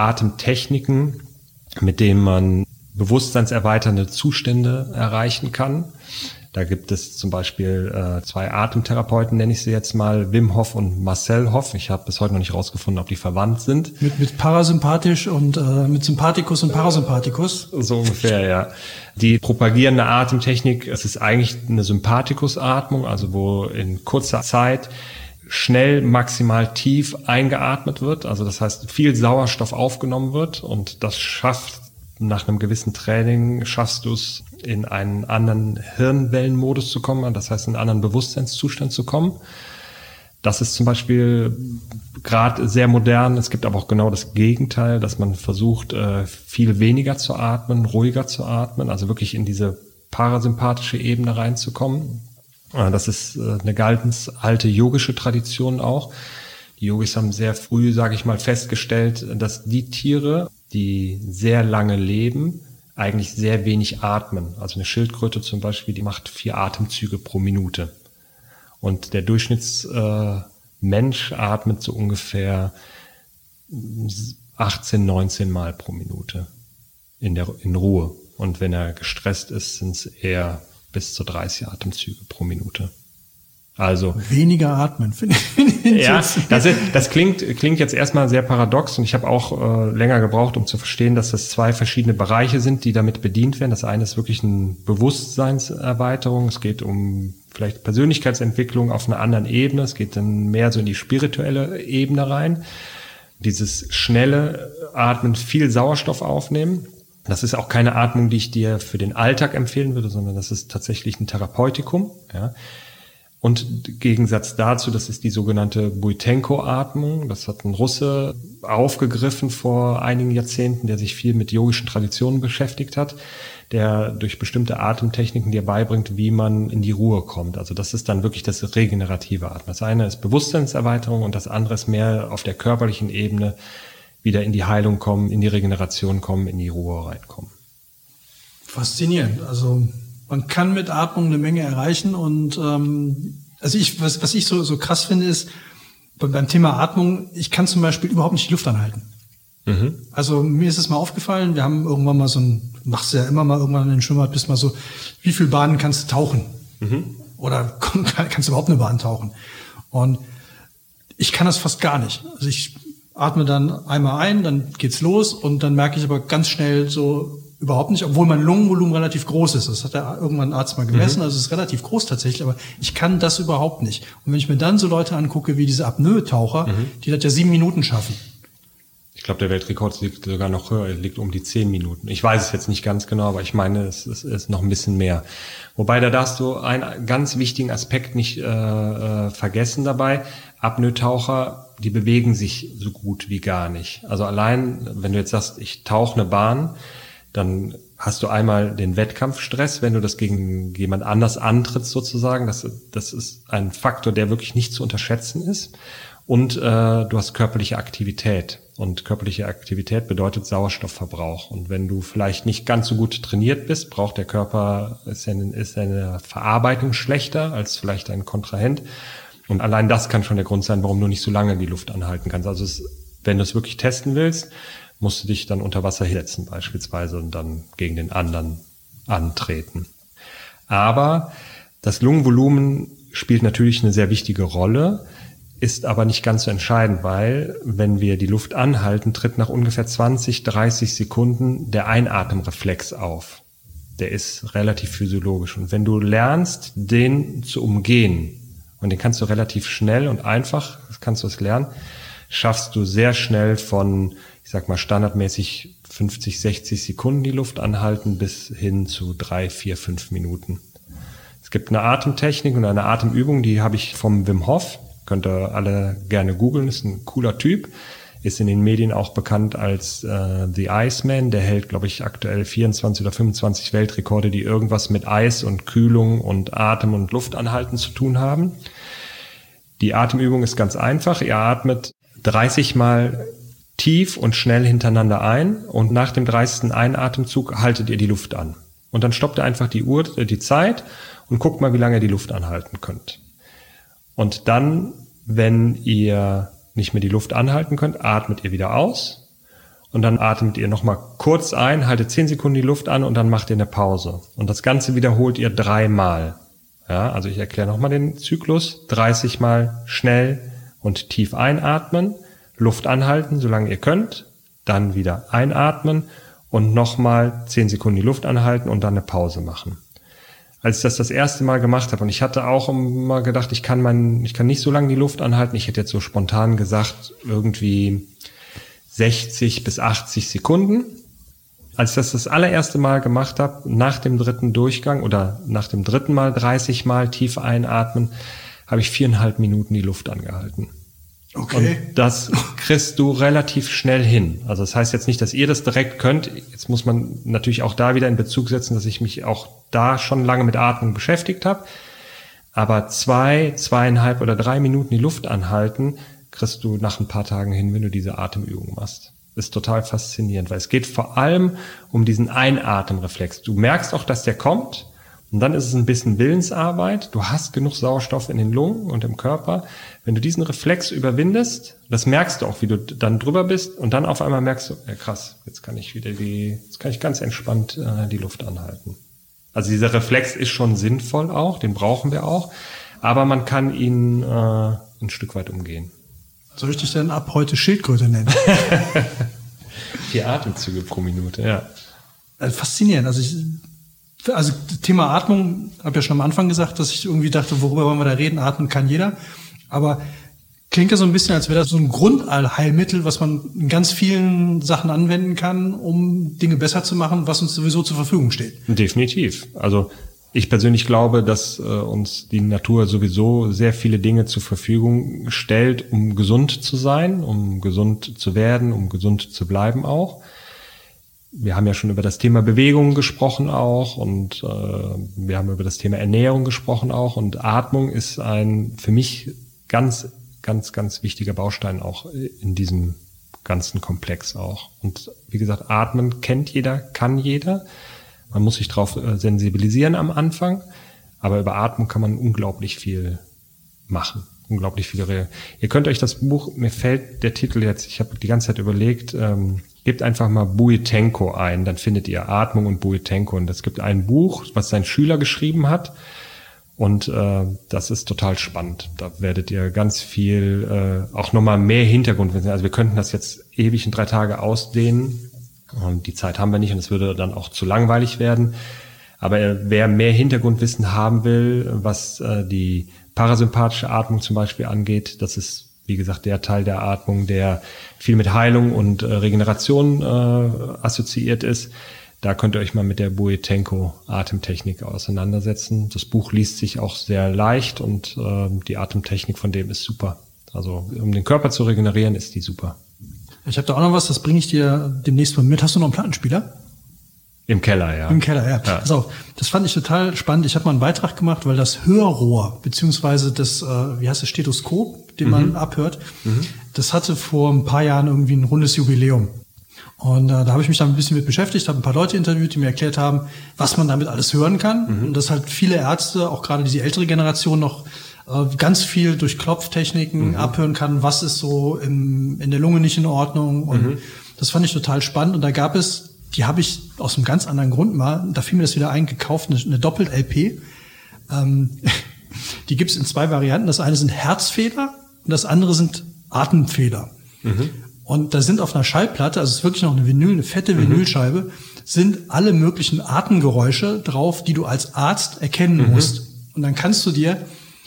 Atemtechniken, mit denen man bewusstseinserweiternde Zustände erreichen kann. Da gibt es zum Beispiel äh, zwei Atemtherapeuten, nenne ich sie jetzt mal, Wim Hof und Marcel Hof. Ich habe bis heute noch nicht rausgefunden, ob die verwandt sind. Mit, mit Parasympathisch und äh, mit Sympathikus und Parasympathikus. So ungefähr, ja. Die propagieren eine Atemtechnik. Es ist eigentlich eine Sympathikusatmung, also wo in kurzer Zeit schnell maximal tief eingeatmet wird. Also das heißt, viel Sauerstoff aufgenommen wird und das schafft nach einem gewissen Training, schaffst du es, in einen anderen Hirnwellenmodus zu kommen, das heißt in einen anderen Bewusstseinszustand zu kommen. Das ist zum Beispiel gerade sehr modern. Es gibt aber auch genau das Gegenteil, dass man versucht, viel weniger zu atmen, ruhiger zu atmen, also wirklich in diese parasympathische Ebene reinzukommen. Das ist eine ganz alte yogische Tradition auch. Die Yogis haben sehr früh, sage ich mal, festgestellt, dass die Tiere, die sehr lange leben, eigentlich sehr wenig atmen. Also eine Schildkröte zum Beispiel, die macht vier Atemzüge pro Minute. Und der Durchschnittsmensch äh, atmet so ungefähr achtzehn, neunzehn Mal pro Minute in der in Ruhe. Und wenn er gestresst ist, sind es eher bis zu dreißig Atemzüge pro Minute. Also weniger atmen, finde ich. Ja, das, ist, das klingt klingt jetzt erstmal sehr paradox und ich habe auch äh, länger gebraucht, um zu verstehen, dass das zwei verschiedene Bereiche sind, die damit bedient werden. Das eine ist wirklich eine Bewusstseinserweiterung. Es geht um vielleicht Persönlichkeitsentwicklung auf einer anderen Ebene. Es geht dann mehr so in die spirituelle Ebene rein. Dieses schnelle Atmen, viel Sauerstoff aufnehmen. Das ist auch keine Atmung, die ich dir für den Alltag empfehlen würde, sondern das ist tatsächlich ein Therapeutikum, ja. Und im Gegensatz dazu, das ist die sogenannte Buitenko-Atmung. Das hat ein Russe aufgegriffen vor einigen Jahrzehnten, der sich viel mit yogischen Traditionen beschäftigt hat, der durch bestimmte Atemtechniken dir beibringt, wie man in die Ruhe kommt. Also das ist dann wirklich das regenerative Atmen. Das eine ist Bewusstseinserweiterung und das andere ist mehr auf der körperlichen Ebene wieder in die Heilung kommen, in die Regeneration kommen, in die Ruhe reinkommen. Faszinierend. Also man kann mit Atmung eine Menge erreichen und ähm, also ich was was ich so so krass finde ist beim Thema Atmung, ich kann zum Beispiel überhaupt nicht die Luft anhalten. Mhm. Also mir ist es mal aufgefallen, wir haben irgendwann mal so ein, machst du ja immer mal irgendwann in den Schwimmbad, bist mal so, wie viel Bahnen kannst du tauchen? Mhm. Oder kannst du überhaupt eine Bahn tauchen? Und ich kann das fast gar nicht. Also ich atme dann einmal ein, dann geht's los und dann merke ich aber ganz schnell so überhaupt nicht, obwohl mein Lungenvolumen relativ groß ist. Das hat ja irgendwann ein Arzt mal gemessen, mhm. also es ist relativ groß tatsächlich, aber ich kann das überhaupt nicht. Und wenn ich mir dann so Leute angucke wie diese Apnoe-Taucher, mhm. die das ja sieben Minuten schaffen. Ich glaube, der Weltrekord liegt sogar noch höher, liegt um die zehn Minuten. Ich weiß es jetzt nicht ganz genau, aber ich meine, es, es ist noch ein bisschen mehr. Wobei, da darfst du einen ganz wichtigen Aspekt nicht äh, äh, vergessen dabei. Apnoe-Taucher, die bewegen sich so gut wie gar nicht. Also allein, wenn du jetzt sagst, ich tauche eine Bahn, dann hast du einmal den Wettkampfstress, wenn du das gegen jemand anders antrittst sozusagen. Das, das ist ein Faktor, der wirklich nicht zu unterschätzen ist. Und äh, du hast körperliche Aktivität. Und körperliche Aktivität bedeutet Sauerstoffverbrauch. Und wenn du vielleicht nicht ganz so gut trainiert bist, braucht der Körper, ist eine, ist eine Verarbeitung schlechter als vielleicht ein Kontrahent. Und allein das kann schon der Grund sein, warum du nicht so lange die Luft anhalten kannst. Also es, wenn du es wirklich testen willst, musst du dich dann unter Wasser hinsetzen beispielsweise und dann gegen den anderen antreten. Aber das Lungenvolumen spielt natürlich eine sehr wichtige Rolle, ist aber nicht ganz so entscheidend, weil wenn wir die Luft anhalten, tritt nach ungefähr zwanzig, dreißig Sekunden der Einatemreflex auf. Der ist relativ physiologisch. Und wenn du lernst, den zu umgehen, und den kannst du relativ schnell und einfach, das kannst du es lernen, schaffst du sehr schnell von, ich sag mal, standardmäßig fünfzig, sechzig Sekunden die Luft anhalten bis hin zu drei, vier, fünf Minuten. Es gibt eine Atemtechnik und eine Atemübung, die habe ich vom Wim Hof. Könnt ihr alle gerne googeln, ist ein cooler Typ. Ist in den Medien auch bekannt als äh, The Iceman. Der hält, glaube ich, aktuell vierundzwanzig oder fünfundzwanzig Weltrekorde, die irgendwas mit Eis und Kühlung und Atem und Luftanhalten zu tun haben. Die Atemübung ist ganz einfach. Ihr atmet dreißig Mal tief und schnell hintereinander ein und nach dem dreißigsten Einatemzug haltet ihr die Luft an. Und dann stoppt ihr einfach die Uhr, die Zeit und guckt mal, wie lange ihr die Luft anhalten könnt. Und dann, wenn ihr nicht mehr die Luft anhalten könnt, atmet ihr wieder aus Und dann atmet ihr nochmal kurz ein, haltet zehn Sekunden die Luft an und dann macht ihr eine Pause. Und das Ganze wiederholt ihr dreimal. Ja, also ich erkläre nochmal den Zyklus. dreißig Mal schnell und tief einatmen, Luft anhalten, solange ihr könnt, dann wieder einatmen und nochmal zehn Sekunden die Luft anhalten und dann eine Pause machen. Als ich das das erste Mal gemacht habe, und ich hatte auch immer gedacht, ich kann mein, ich kann nicht so lange die Luft anhalten, ich hätte jetzt so spontan gesagt, irgendwie sechzig bis achtzig Sekunden. Als ich das das allererste Mal gemacht habe, nach dem dritten Durchgang oder nach dem dritten Mal dreißig Mal tief einatmen, habe ich viereinhalb Minuten die Luft angehalten. Okay. Und das kriegst du relativ schnell hin. Also das heißt jetzt nicht, dass ihr das direkt könnt. Jetzt muss man natürlich auch da wieder in Bezug setzen, dass ich mich auch da schon lange mit Atmung beschäftigt habe. Aber zwei, zweieinhalb oder drei Minuten die Luft anhalten, kriegst du nach ein paar Tagen hin, wenn du diese Atemübung machst. Ist total faszinierend, weil es geht vor allem um diesen Einatemreflex. Du merkst auch, dass der kommt und dann ist es ein bisschen Willensarbeit. Du hast genug Sauerstoff in den Lungen und im Körper. Wenn du diesen Reflex überwindest, das merkst du auch, wie du dann drüber bist und dann auf einmal merkst du, ja krass, jetzt kann ich wieder die, jetzt kann ich ganz entspannt äh, die Luft anhalten. Also dieser Reflex ist schon sinnvoll auch, den brauchen wir auch, aber man kann ihn äh, ein Stück weit umgehen. Soll ich dich denn ab heute Schildkröte nennen? Vier Atemzüge pro Minute, ja. Also faszinierend. Also ich, also Thema Atmung, habe ja schon am Anfang gesagt, dass ich irgendwie dachte, worüber wollen wir da reden? Atmen kann jeder. Aber klingt ja so ein bisschen, als wäre das so ein Grundallheilmittel, was man in ganz vielen Sachen anwenden kann, um Dinge besser zu machen, was uns sowieso zur Verfügung steht. Definitiv. Also ich persönlich glaube, dass äh, uns die Natur sowieso sehr viele Dinge zur Verfügung stellt, um gesund zu sein, um gesund zu werden, um gesund zu bleiben auch. Wir haben ja schon über das Thema Bewegung gesprochen auch und äh, wir haben über das Thema Ernährung gesprochen auch und Atmung ist ein für mich ganz, ganz, ganz wichtiger Baustein auch in diesem ganzen Komplex auch. Und wie gesagt, Atmen kennt jeder, kann jeder. Man muss sich darauf sensibilisieren am Anfang, aber über Atmung kann man unglaublich viel machen, unglaublich viele Regeln. Ihr könnt euch das Buch, mir fällt der Titel jetzt, ich habe die ganze Zeit überlegt, ähm, gebt einfach mal Buitenko ein, dann findet ihr Atmung und Buitenko. Und es gibt ein Buch, was sein Schüler geschrieben hat und äh, das ist total spannend. Da werdet ihr ganz viel, äh, auch nochmal mehr Hintergrund wissen. Also wir könnten das jetzt ewig in drei Tage ausdehnen. Und die Zeit haben wir nicht und es würde dann auch zu langweilig werden. Aber wer mehr Hintergrundwissen haben will, was äh, die parasympathische Atmung zum Beispiel angeht, das ist, wie gesagt, der Teil der Atmung, der viel mit Heilung und äh, Regeneration äh, assoziiert ist. Da könnt ihr euch mal mit der Buitenko-Atemtechnik auseinandersetzen. Das Buch liest sich auch sehr leicht und äh, die Atemtechnik von dem ist super. Also um den Körper zu regenerieren, ist die super. Ich habe da auch noch was, das bringe ich dir demnächst mal mit. Hast du noch einen Plattenspieler? Im Keller, ja. Im Keller, ja. ja. Pass auf, das fand ich total spannend. Ich habe mal einen Beitrag gemacht, weil das Hörrohr, beziehungsweise das, äh, wie heißt das, Stethoskop, den mhm. man abhört, mhm. das hatte vor ein paar Jahren irgendwie ein rundes Jubiläum. Und äh, da habe ich mich da ein bisschen mit beschäftigt, habe ein paar Leute interviewt, die mir erklärt haben, was man damit alles hören kann. Mhm. Und dass halt viele Ärzte, auch gerade die ältere Generation, noch äh, ganz viel durch Klopftechniken mhm. abhören kann, was ist so im, in der Lunge nicht in Ordnung. Und mhm. das fand ich total spannend. Und da gab es, die habe ich aus einem ganz anderen Grund mal, da fiel mir das wieder ein, gekauft, eine, eine Doppelt-L P. Ähm, die gibt es in zwei Varianten. Das eine sind Herzfehler und das andere sind Atemfehler. Mhm. Und da sind auf einer Schallplatte, also es ist wirklich noch eine Vinyl, eine fette Vinylscheibe, mhm. sind alle möglichen Atemgeräusche drauf, die du als Arzt erkennen mhm. musst. Und dann kannst du dir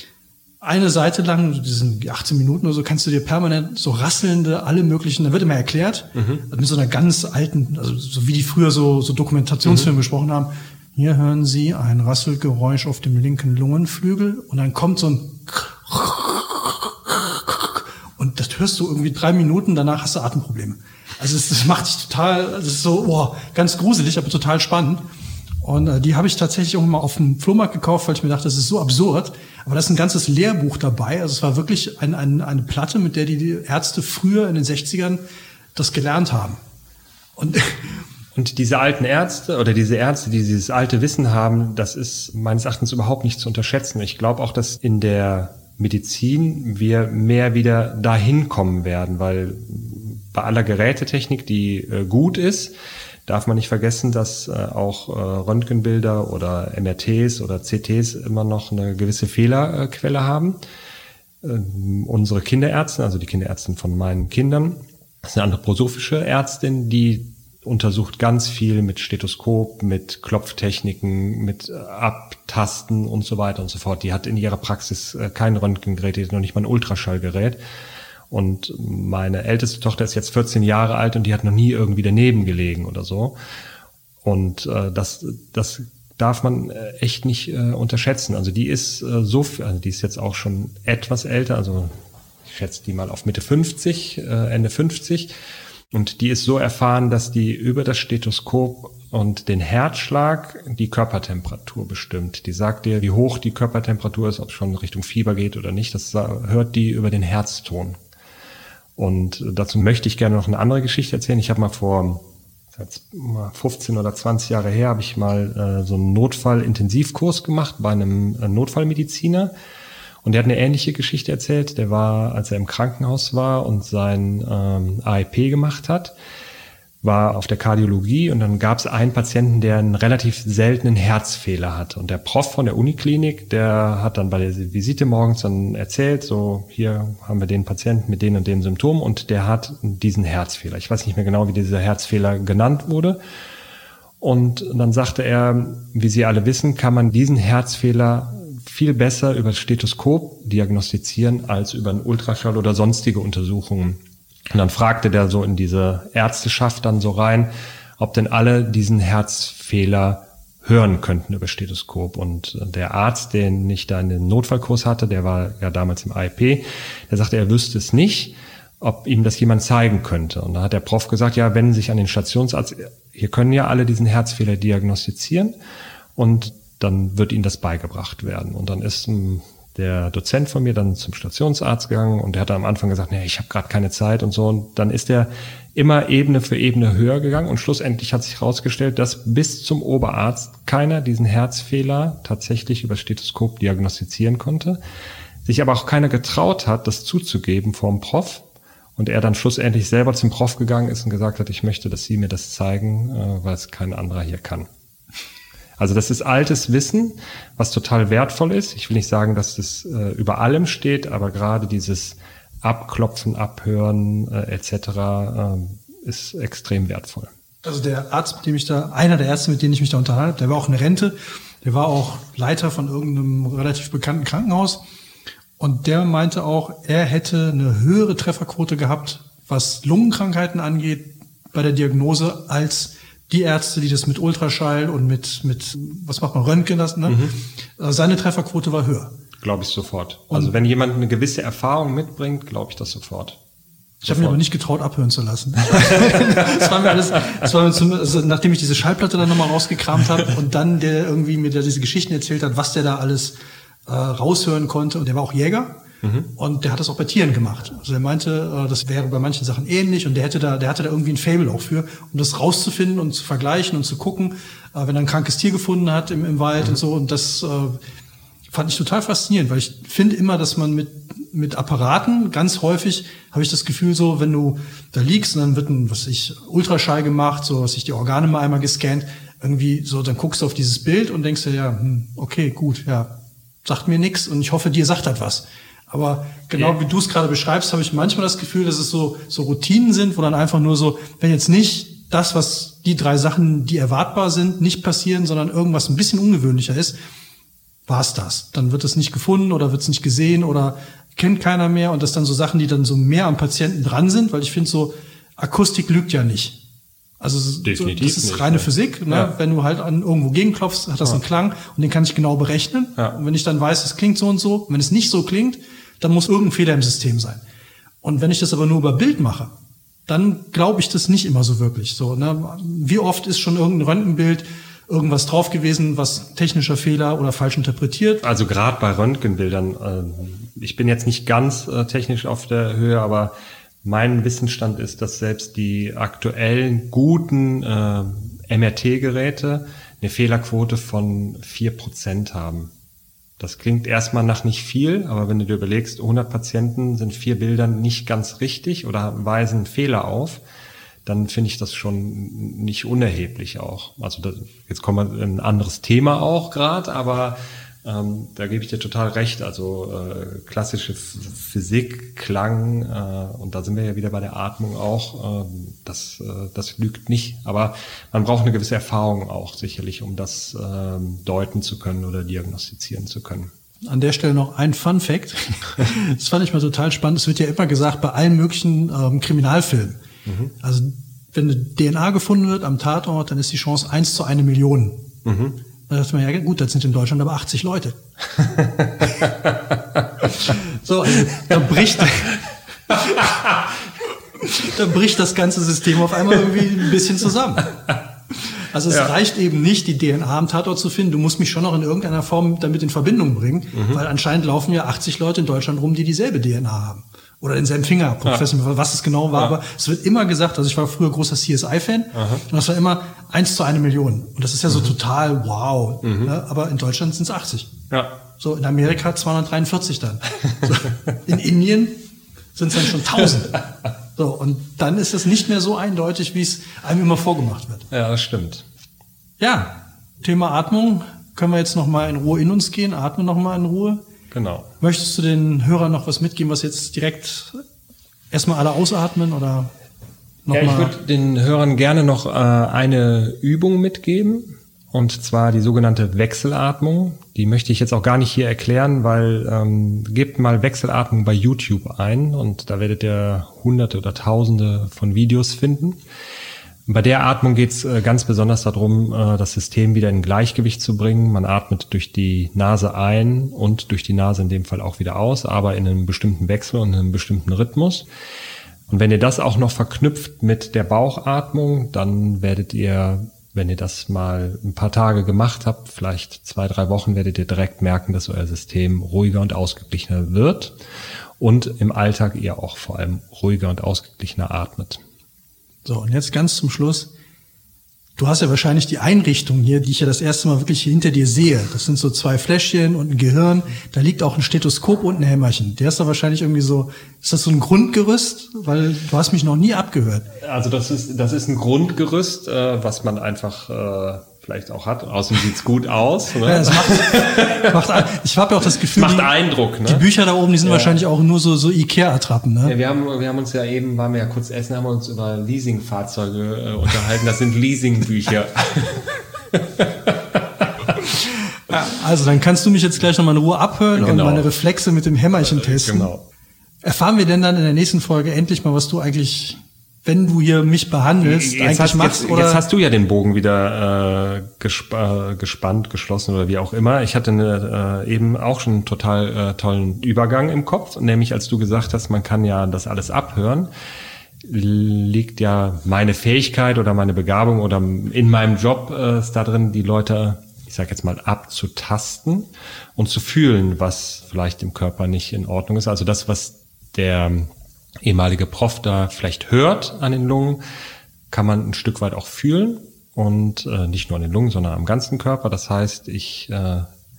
eine Seite lang, diesen achtzehn Minuten oder so, kannst du dir permanent so rasselnde, alle möglichen, da wird immer erklärt, mhm. mit so einer ganz alten, also so wie die früher so, so Dokumentationsfilme mhm. besprochen haben. Hier hören Sie ein Rasselgeräusch auf dem linken Lungenflügel und dann kommt so ein und das hörst du irgendwie drei Minuten, danach hast du Atemprobleme. Also es, das macht dich total, das ist so, boah, ganz gruselig, aber total spannend. Und äh, die habe ich tatsächlich auch mal auf dem Flohmarkt gekauft, weil ich mir dachte, das ist so absurd. Aber da ist ein ganzes Lehrbuch dabei. Also es war wirklich ein, ein, eine Platte, mit der die, die Ärzte früher in den sechzigern das gelernt haben. Und Und diese alten Ärzte oder diese Ärzte, die dieses alte Wissen haben, das ist meines Erachtens überhaupt nicht zu unterschätzen. Ich glaube auch, dass in der Medizin wir mehr wieder dahin kommen werden, weil bei aller Gerätetechnik, die äh, gut ist, darf man nicht vergessen, dass äh, auch äh, Röntgenbilder oder M R Ts oder C Ts immer noch eine gewisse Fehlerquelle haben. Ähm, unsere Kinderärztin, also die Kinderärztin von meinen Kindern, das ist eine anthroposophische Ärztin, die untersucht ganz viel mit Stethoskop, mit Klopftechniken, mit Abtasten und so weiter und so fort. Die hat in ihrer Praxis kein Röntgengerät, die hat noch nicht mal ein Ultraschallgerät. Und meine älteste Tochter ist jetzt vierzehn Jahre alt und die hat noch nie irgendwie daneben gelegen oder so. Und äh, das, das darf man echt nicht äh, unterschätzen. Also die ist äh, so, also die ist jetzt auch schon etwas älter, also ich schätze die mal auf Mitte fünfzig, äh, Ende fünfzig. Und die ist so erfahren, dass die über das Stethoskop und den Herzschlag die Körpertemperatur bestimmt. Die sagt dir, wie hoch die Körpertemperatur ist, ob es schon Richtung Fieber geht oder nicht. Das hört die über den Herzton. Und dazu möchte ich gerne noch eine andere Geschichte erzählen. Ich habe mal vor fünfzehn oder zwanzig Jahre her, habe ich mal äh, so einen Notfallintensivkurs gemacht bei einem äh, Notfallmediziner. Und der hat eine ähnliche Geschichte erzählt. Der war, als er im Krankenhaus war und sein ähm, A I P gemacht hat, war auf der Kardiologie und dann gab es einen Patienten, der einen relativ seltenen Herzfehler hat. Und der Prof von der Uniklinik, der hat dann bei der Visite morgens dann erzählt, so hier haben wir den Patienten mit den und den Symptomen und der hat diesen Herzfehler. Ich weiß nicht mehr genau, wie dieser Herzfehler genannt wurde. Und dann sagte er, wie Sie alle wissen, kann man diesen Herzfehler viel besser über das Stethoskop diagnostizieren als über einen Ultraschall oder sonstige Untersuchungen. Und dann fragte der so in diese Ärzteschaft dann so rein, ob denn alle diesen Herzfehler hören könnten über Stethoskop. Und der Arzt, den ich da in den Notfallkurs hatte, der war ja damals im A I P, der sagte, er wüsste es nicht, ob ihm das jemand zeigen könnte. Und da hat der Prof gesagt, ja, wenden Sie sich an den Stationsarzt, hier können ja alle diesen Herzfehler diagnostizieren und dann wird ihnen das beigebracht werden. Und dann ist der Dozent von mir dann zum Stationsarzt gegangen und der hat am Anfang gesagt, nee, ich habe gerade keine Zeit und so. Und dann ist er immer Ebene für Ebene höher gegangen und schlussendlich hat sich herausgestellt, dass bis zum Oberarzt keiner diesen Herzfehler tatsächlich über Stethoskop diagnostizieren konnte, sich aber auch keiner getraut hat, das zuzugeben vorm Prof. Und er dann schlussendlich selber zum Prof gegangen ist und gesagt hat, ich möchte, dass Sie mir das zeigen, weil es kein anderer hier kann. Also das ist altes Wissen, was total wertvoll ist. Ich will nicht sagen, dass das äh, über allem steht, aber gerade dieses Abklopfen, Abhören äh, et cetera äh, ist extrem wertvoll. Also der Arzt, mit dem ich da, einer der Ärzte, mit denen ich mich da unterhalten habe, der war auch in Rente, der war auch Leiter von irgendeinem relativ bekannten Krankenhaus und der meinte auch, er hätte eine höhere Trefferquote gehabt, was Lungenkrankheiten angeht, bei der Diagnose als die Ärzte, die das mit Ultraschall und mit, mit was macht man, Röntgen lassen, ne? Mhm. Seine Trefferquote war höher. Glaube ich sofort. Und also wenn jemand eine gewisse Erfahrung mitbringt, glaube ich das sofort. Ich habe mir aber nicht getraut, abhören zu lassen. Das war mir alles, das war mir zum, also nachdem ich diese Schallplatte dann nochmal rausgekramt habe und dann der irgendwie mir der diese Geschichten erzählt hat, was der da alles äh, raushören konnte. Und der war auch Jäger. Mhm. Und der hat das auch bei Tieren gemacht. Also er meinte, das wäre bei manchen Sachen ähnlich und der hätte da, der hatte da irgendwie ein Faible auch für, um das rauszufinden und zu vergleichen und zu gucken, wenn er ein krankes Tier gefunden hat im, im Wald mhm. und so. Und das äh, fand ich total faszinierend, weil ich finde immer, dass man mit mit Apparaten ganz häufig habe ich das Gefühl so, wenn du da liegst und dann wird ein, was weiß ich, Ultraschall gemacht, so was ich die Organe mal einmal gescannt, irgendwie so, dann guckst du auf dieses Bild und denkst dir, ja, hm, okay, gut, ja, sagt mir nichts und ich hoffe, dir sagt das was. Aber genau yeah. wie du es gerade beschreibst, habe ich manchmal das Gefühl, dass es so so Routinen sind, wo dann einfach nur so, wenn jetzt nicht das, was die drei Sachen, die erwartbar sind, nicht passieren, sondern irgendwas ein bisschen ungewöhnlicher ist, war es das. Dann wird es nicht gefunden oder wird es nicht gesehen oder kennt keiner mehr. Und das dann so Sachen, die dann so mehr am Patienten dran sind, weil ich finde so, Akustik lügt ja nicht. Also definitiv das ist nicht, reine ja. Physik. Ne? Ja. Wenn du halt an irgendwo gegenklopfst, hat das ja. einen Klang und den kann ich genau berechnen. Ja. Und wenn ich dann weiß, es klingt so und so, und wenn es nicht so klingt, dann muss irgendein Fehler im System sein. Und wenn ich das aber nur über Bild mache, dann glaube ich das nicht immer so wirklich. So, ne? Wie oft ist schon irgendein Röntgenbild irgendwas drauf gewesen, was technischer Fehler oder falsch interpretiert? Also gerade bei Röntgenbildern, äh, ich bin jetzt nicht ganz äh, technisch auf der Höhe, aber mein Wissensstand ist, dass selbst die aktuellen guten äh, M R T-Geräte eine Fehlerquote von vier Prozent haben. Das klingt erstmal nach nicht viel, aber wenn du dir überlegst, hundert Patienten sind vier Bildern nicht ganz richtig oder weisen Fehler auf, dann finde ich das schon nicht unerheblich auch. Also das, jetzt kommt man in ein anderes Thema auch gerade, aber ähm, da gebe ich dir total recht. Also äh, klassische F- Physik, Klang, äh, und da sind wir ja wieder bei der Atmung auch, äh, das, äh, das lügt nicht. Aber man braucht eine gewisse Erfahrung auch sicherlich, um das äh, deuten zu können oder diagnostizieren zu können. An der Stelle noch ein Fun Fact. Das fand ich mal total spannend. Es wird ja immer gesagt, bei allen möglichen ähm, Kriminalfilmen. Mhm. Also wenn eine D N A gefunden wird am Tatort, dann ist die Chance eins zu eine Million. Mhm. Da dachte man, ja gut, das sind in Deutschland aber achtzig Leute. So, also, dann bricht, dann bricht das ganze System auf einmal irgendwie ein bisschen zusammen. Also es ja. reicht eben nicht, die D N A am Tatort zu finden. Du musst mich schon noch in irgendeiner Form damit in Verbindung bringen, mhm. weil anscheinend laufen ja achtzig Leute in Deutschland rum, die dieselbe D N A haben. Oder denselben Fingerabdruck. Ja. Ich weiß nicht, was es genau war, ja. aber es wird immer gesagt, also ich war früher großer C S I-Fan, aha. und das war immer eins zu eine Million. Und das ist ja so mhm. total wow. Mhm. Ne? Aber in Deutschland sind es achtzig. Ja. So, in Amerika zweihundertdreiundvierzig dann. So, in Indien sind es dann schon tausend. So, und dann ist es nicht mehr so eindeutig, wie es einem immer vorgemacht wird. Ja, das stimmt. Ja, Thema Atmung. Können wir jetzt noch mal in Ruhe in uns gehen? Atmen noch mal in Ruhe. Genau. Möchtest du den Hörern noch was mitgeben, was jetzt direkt erstmal alle ausatmen oder noch ja, mal? Ich würde den Hörern gerne noch äh, eine Übung mitgeben, und zwar die sogenannte Wechselatmung. Die möchte ich jetzt auch gar nicht hier erklären, weil ähm, gebt mal Wechselatmung bei YouTube ein und da werdet ihr hunderte oder tausende von Videos finden. Bei der Atmung geht es äh, ganz besonders darum, äh, das System wieder in Gleichgewicht zu bringen. Man atmet durch die Nase ein und durch die Nase in dem Fall auch wieder aus, aber in einem bestimmten Wechsel und in einem bestimmten Rhythmus. Und wenn ihr das auch noch verknüpft mit der Bauchatmung, dann werdet ihr, wenn ihr das mal ein paar Tage gemacht habt, vielleicht zwei, drei Wochen, werdet ihr direkt merken, dass euer System ruhiger und ausgeglichener wird und im Alltag ihr auch vor allem ruhiger und ausgeglichener atmet. So, und jetzt ganz zum Schluss. Du hast ja wahrscheinlich die Einrichtung hier, die ich ja das erste Mal wirklich hinter dir sehe. Das sind so zwei Fläschchen und ein Gehirn. Da liegt auch ein Stethoskop und ein Hämmerchen. Der ist da wahrscheinlich irgendwie so, ist das so ein Grundgerüst? Weil du hast mich noch nie abgehört. Also das ist, das ist ein Grundgerüst, äh, was man einfach äh, vielleicht auch hat. Außerdem sieht's gut aus. Ne? Ja, das macht, macht, ich habe ja auch das Gefühl, macht die, Eindruck. Ne? Die Bücher da oben, die sind ja. wahrscheinlich auch nur so, so Ikea-Attrappen. Ne? Ja, wir haben, wir haben uns ja eben, waren wir ja kurz essen, haben uns über Leasing-Fahrzeuge äh, unterhalten. Das sind Leasing-Bücher. Ja, also dann kannst du mich jetzt gleich nochmal in Ruhe abhören genau. und meine Reflexe mit dem Hämmerchen testen. Genau. Erfahren wir denn dann in der nächsten Folge endlich mal, was du eigentlich, wenn du hier mich behandelst, jetzt eigentlich hast, machst? Jetzt, oder? jetzt hast du ja den Bogen wieder äh, gesp- äh, gespannt, geschlossen oder wie auch immer. Ich hatte eine, äh, eben auch schon einen total äh, tollen Übergang im Kopf, nämlich als du gesagt hast, man kann ja das alles abhören, liegt ja meine Fähigkeit oder meine Begabung oder in meinem Job äh, ist da drin, die Leute, ich sag jetzt mal, abzutasten und zu fühlen, was vielleicht im Körper nicht in Ordnung ist. Also das, was der ehemalige Prof da vielleicht hört an den Lungen, kann man ein Stück weit auch fühlen und äh, nicht nur an den Lungen, sondern am ganzen Körper. Das heißt, ich äh,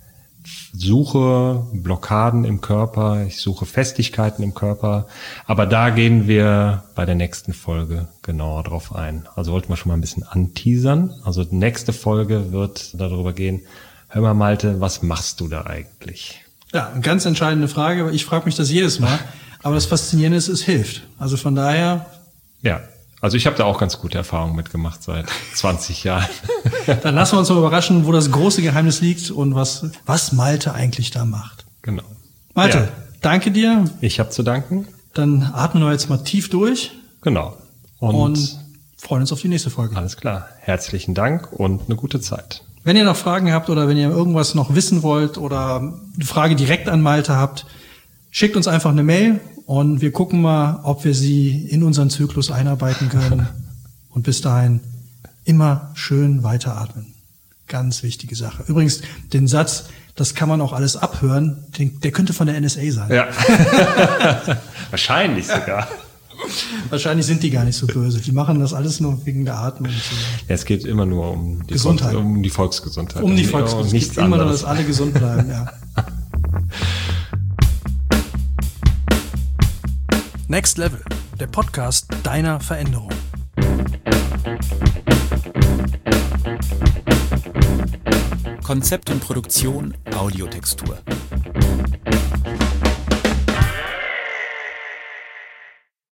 suche Blockaden im Körper, ich suche Festigkeiten im Körper, aber da gehen wir bei der nächsten Folge genauer drauf ein. Also wollten wir schon mal ein bisschen anteasern. Also die nächste Folge wird darüber gehen, hör mal Malte, was machst du da eigentlich? Ja, eine ganz entscheidende Frage, aber ich frage mich das jedes Mal. Aber das Faszinierende ist, es hilft. Also von daher... Ja, also ich habe da auch ganz gute Erfahrungen mitgemacht seit zwanzig Jahren. Dann lassen wir uns mal überraschen, wo das große Geheimnis liegt und was, was Malte eigentlich da macht. Genau. Malte, ja. danke dir. Ich habe zu danken. Dann atmen wir jetzt mal tief durch. Genau. Und, und freuen uns auf die nächste Folge. Alles klar. Herzlichen Dank und eine gute Zeit. Wenn ihr noch Fragen habt oder wenn ihr irgendwas noch wissen wollt oder eine Frage direkt an Malte habt, schickt uns einfach eine Mail und wir gucken mal, ob wir sie in unseren Zyklus einarbeiten können. Und bis dahin immer schön weiteratmen. Ganz wichtige Sache. Übrigens, den Satz, das kann man auch alles abhören, den, der könnte von der N S A sein. Ja. Wahrscheinlich sogar. Wahrscheinlich sind die gar nicht so böse. Die machen das alles nur wegen der Atmung. Ja, es geht immer nur um die, Gesundheit. Volks, um die Volksgesundheit. Um die Volksgesundheit. Um nichts es geht immer nur, anderes. dass alle gesund bleiben, ja. Next Level, der Podcast deiner Veränderung. Konzept und Produktion Audiotextur.